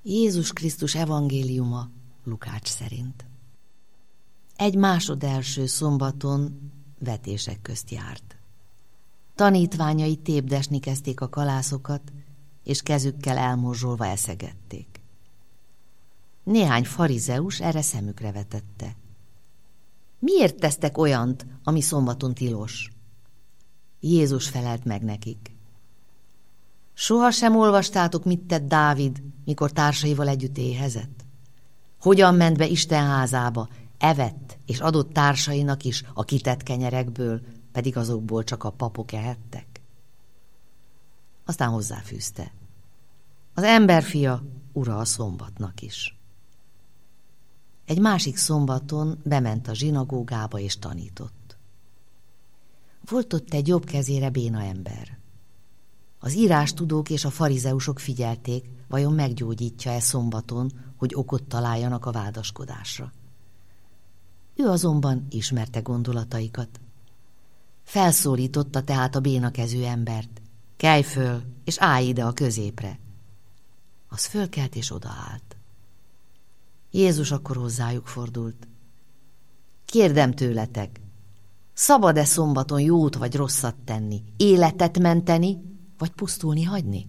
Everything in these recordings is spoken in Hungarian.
Jézus Krisztus evangéliuma Lukács szerint. Egy másodelső szombaton vetések közt járt. Tanítványai tépdesni kezdték a kalászokat, és kezükkel elmorzsolva eszegették. Néhány farizeus erre szemükre vetette. Miért tesztek olyant, ami szombaton tilos? Jézus felelt meg nekik. Sohasem olvastátok, mit tett Dávid, mikor társaival együtt éhezett? Hogyan ment be Isten házába, evett és adott társainak is a kitett kenyerekből, pedig azokból csak a papok ehettek? Aztán hozzáfűzte. Az emberfia ura a szombatnak is. Egy másik szombaton bement a zsinagógába és tanított. Volt ott egy jobb kezére béna ember. Az írástudók és a farizeusok figyelték, vajon meggyógyítja-e szombaton, hogy okot találjanak a vádaskodásra. Ő azonban ismerte gondolataikat. Felszólította tehát a bénakezű embert. Kelj föl, és állj ide a középre. Az fölkelt és odaállt. Jézus akkor hozzájuk fordult. Kérdem tőletek, szabad-e szombaton jót vagy rosszat tenni, életet menteni, vagy pusztulni hagyni?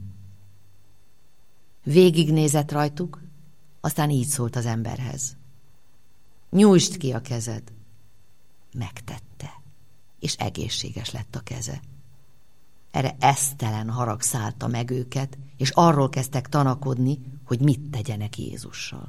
Végignézett rajtuk, aztán így szólt az emberhez. Nyújtsd ki a kezed. Megtette, és egészséges lett a keze. Erre esztelen harag szállta meg őket, és arról kezdtek tanakodni, hogy mit tegyenek Jézussal.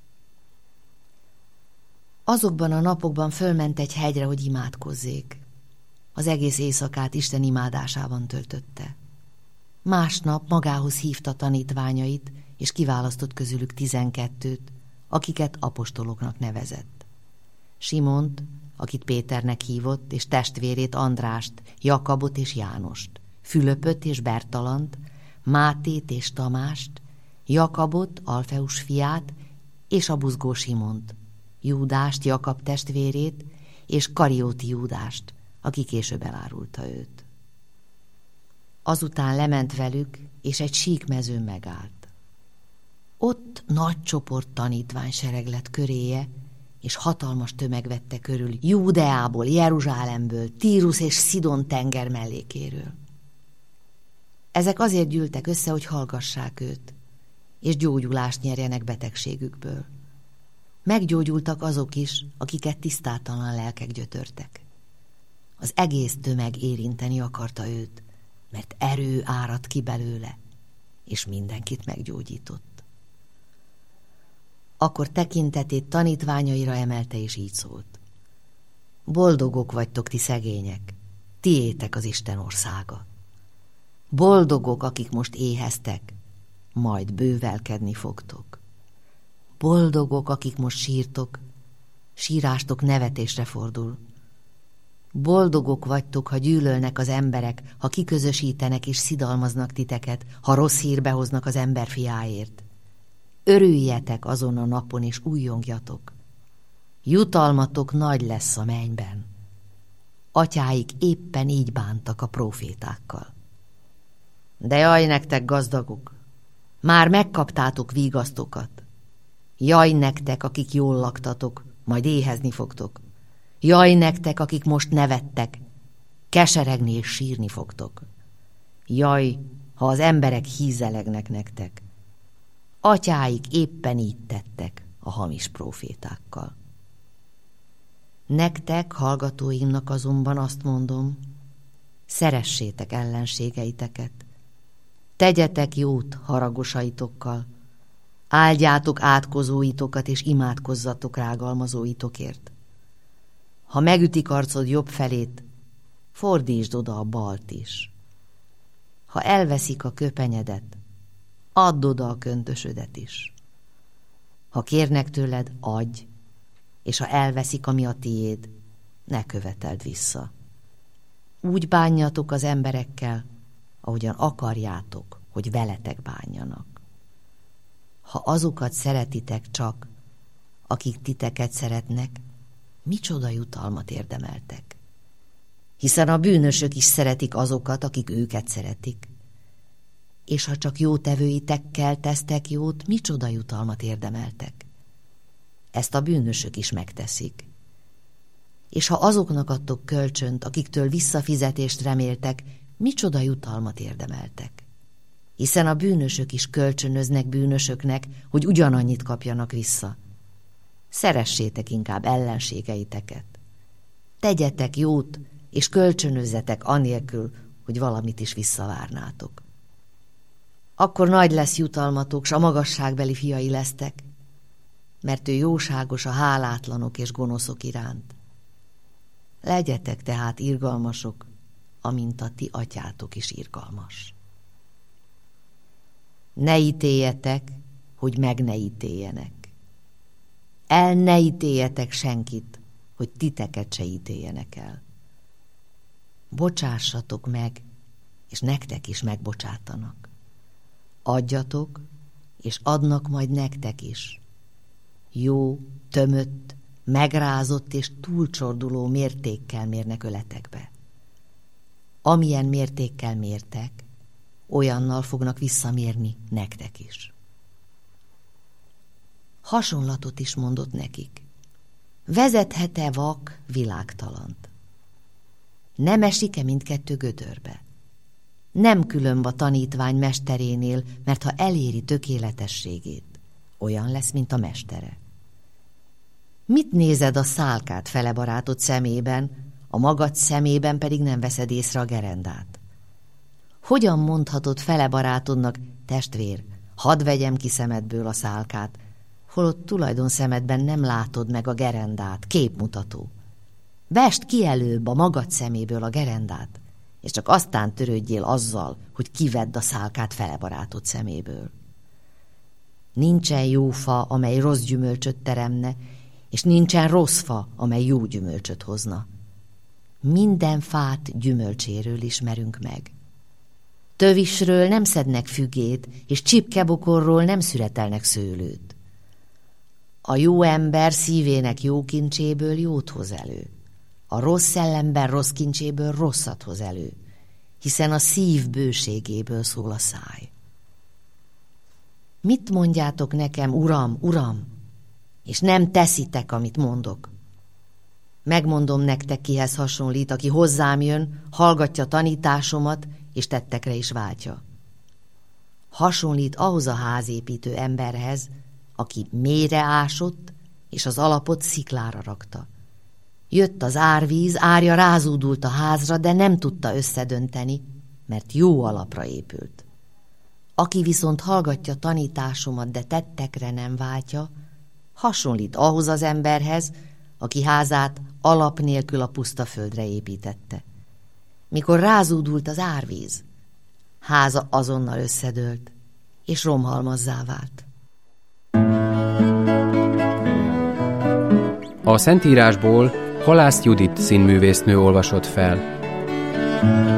Azokban a napokban fölment egy hegyre, hogy imádkozzék. Az egész éjszakát Isten imádásában töltötte. Másnap magához hívta tanítványait, és kiválasztott közülük 12-t, akiket apostoloknak nevezett. Simont, akit Péternek hívott, és testvérét Andrást, Jakabot és Jánost, Fülöpöt és Bertalant, Mátét és Tamást, Jakabot, Alfeus fiát, és a buzgó Simont, Júdást, Jakab testvérét, és Karióti Júdást, aki később elárulta őt. Azután lement velük, és egy sík mezőn megállt. Ott nagy csoport tanítványsereg lett köréje, és hatalmas tömeg vette körül Júdeából, Jeruzsálemből, Tírus és Szidon tenger mellékéről. Ezek azért gyűltek össze, hogy hallgassák őt, és gyógyulást nyerjenek betegségükből. Meggyógyultak azok is, akiket tisztátalan lelkek gyötörtek. Az egész tömeg érinteni akarta őt, mert erő áradt ki belőle, és mindenkit meggyógyított. Akkor tekintetét tanítványaira emelte, és így szólt. Boldogok vagytok ti szegények, tiétek az Isten országa. Boldogok, akik most éheztek, majd bővelkedni fogtok. Boldogok, akik most sírtok, sírástok nevetésre fordul. Boldogok vagytok, ha gyűlölnek az emberek, ha kiközösítenek és szidalmaznak titeket, ha rossz hírbe hoznak az emberfiáért. Örüljetek azon a napon, és újjongjatok. Jutalmatok nagy lesz a mennyben. Atyáik éppen így bántak a prófétákkal. De jaj nektek, gazdagok! Már megkaptátok vigasztokat. Jaj nektek, akik jól laktatok, majd éhezni fogtok. Jaj nektek, akik most nevettek, keseregni és sírni fogtok. Jaj, ha az emberek hízelegnek nektek. Atyáik éppen így tettek a hamis prófétákkal. Nektek, hallgatóimnak azonban azt mondom, szeressétek ellenségeiteket, tegyetek jót haragosaitokkal, áldjátok átkozóitokat, és imádkozzatok rágalmazóitokért. Ha megütik arcod jobb felét, fordítsd oda a balt is. Ha elveszik a köpenyedet, add oda a köntösödet is. Ha kérnek tőled, adj, és ha elveszik, ami a tiéd, ne követeld vissza. Úgy bánjatok az emberekkel, ahogyan akarjátok, hogy veletek bánjanak. Ha azokat szeretitek csak, akik titeket szeretnek, micsoda jutalmat érdemeltek? Hiszen a bűnösök is szeretik azokat, akik őket szeretik. És ha csak jótevőitekkel tesztek jót, micsoda jutalmat érdemeltek? Ezt a bűnösök is megteszik. És ha azoknak adtok kölcsönt, akiktől visszafizetést reméltek, micsoda jutalmat érdemeltek? Hiszen a bűnösök is kölcsönöznek bűnösöknek, hogy ugyanannyit kapjanak vissza. Szeressétek inkább ellenségeiteket. Tegyetek jót, és kölcsönözzetek anélkül, hogy valamit is visszavárnátok. Akkor nagy lesz jutalmatok, s a magasságbeli fiai lesztek, mert ő jóságos a hálátlanok és gonoszok iránt. Legyetek tehát irgalmasok, amint a ti atyátok is irgalmas. Ne ítéljetek, hogy meg ne ítéljenek. El ne ítéljetek senkit, hogy titeket se ítéljenek el. Bocsássatok meg, és nektek is megbocsátanak. Adjatok, és adnak majd nektek is. Jó, tömött, megrázott és túlcsorduló mértékkel mérnek öletekbe. Amilyen mértékkel mértek, olyannal fognak visszamérni nektek is. Hasonlatot is mondott nekik. Vezethet-e vak világtalant? Nem esik-e mindkettő gödörbe? Nem különb a tanítvány mesterénél, mert ha eléri tökéletességét, olyan lesz, mint a mestere. Mit nézed a szálkát fele barátod szemében, a magad szemében pedig nem veszed észre a gerendát? Hogyan mondhatod fele barátodnak, testvér, hadd vegyem ki szemedből a szálkát, holott tulajdon szemedben nem látod meg a gerendát, képmutató. Vesd ki előbb a magad szeméből a gerendát, és csak aztán törődjél azzal, hogy kivedd a szálkát fele barátod szeméből. Nincsen jó fa, amely rossz gyümölcsöt teremne, és nincsen rossz fa, amely jó gyümölcsöt hozna. Minden fát gyümölcséről ismerünk meg. Tövisről nem szednek fügét, és csipkebokorról nem szüretelnek szőlőt. A jó ember szívének jó kincséből jót hoz elő. A rossz szellemben rossz kincséből rosszat hoz elő, hiszen a szív bőségéből szól a száj. Mit mondjátok nekem, Uram, Uram, és nem teszitek, amit mondok? Megmondom nektek, kihez hasonlít, aki hozzám jön, hallgatja tanításomat, és tettekre is váltja. Hasonlít ahhoz a házépítő emberhez, aki mélyre ásott, és az alapot sziklára rakta. Jött az árvíz, árja rázúdult a házra, de nem tudta összedönteni, mert jó alapra épült. Aki viszont hallgatja tanításomat, de tettekre nem váltja, hasonlít ahhoz az emberhez, aki házát alap nélkül a puszta földre építette. Mikor rázúdult az árvíz, háza azonnal összedőlt, és romhalmazzá vált. A Szentírásból Halász Judit színművésznő olvasott fel.